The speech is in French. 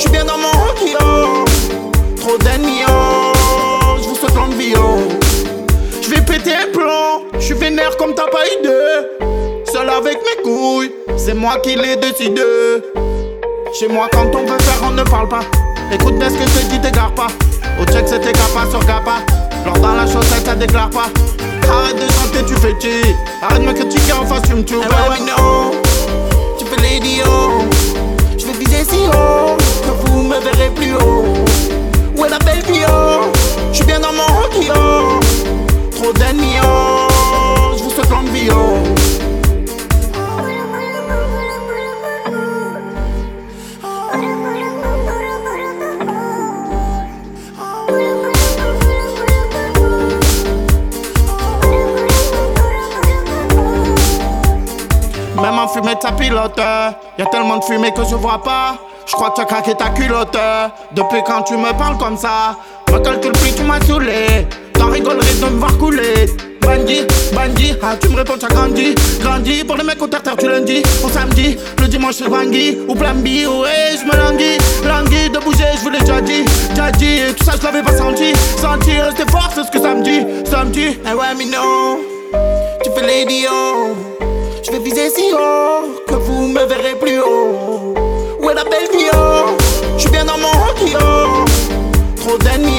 J'suis bien dans mon hockey, oh. Trop d'ennemis, oh. J'vous souhaite longue vie, oh. J'vais péter un plomb, j'suis vénère comme t'as pas idée. Seul avec mes couilles, c'est moi qui l'ai décidé. Chez moi quand on veut faire on ne parle pas. Écoute bien ce que je te dis, t'égare pas. Au check c'était capa sur capa. Lors dans la chaussette ça déclare pas. Arrête de chanter, tu fais cheat. Arrête de me critiquer en face, tu me tues. Ouais, non, tu fais l'idiot. Je vais viser si haut que vous me verrez plus haut. Où est la belle vie, oh. J'suis bien dans mon hockey, oh. Trop d'ennemis, oh. J'vous souhaite longue vie, oh. Même en fumée ta pilote, y'a tellement de fumée que je vois pas. J'crois que t'as craqué ta culotte. Depuis quand tu me parles comme ça, me calcule plus, tu m'as saoulé. T'en rigolerais de me voir couler. Bandit, ah tu me réponds t'as grandi. Grandi, pour les mecs au terre tu lundi. Au samedi, le dimanche c'est Bangui. Ou plan B, ouais j'me languis de bouger, j'voulais déjà dit. Et tout ça je l'avais pas senti. Rester fort c'est ce que ça me dit. Eh ouais mais non, tu fais l'idiot. Je vais viser si haut que vous me verrez plus haut. Où est la belle vie, oh. J'suis bien dans mon hockey, oh. Trop d'ennemis.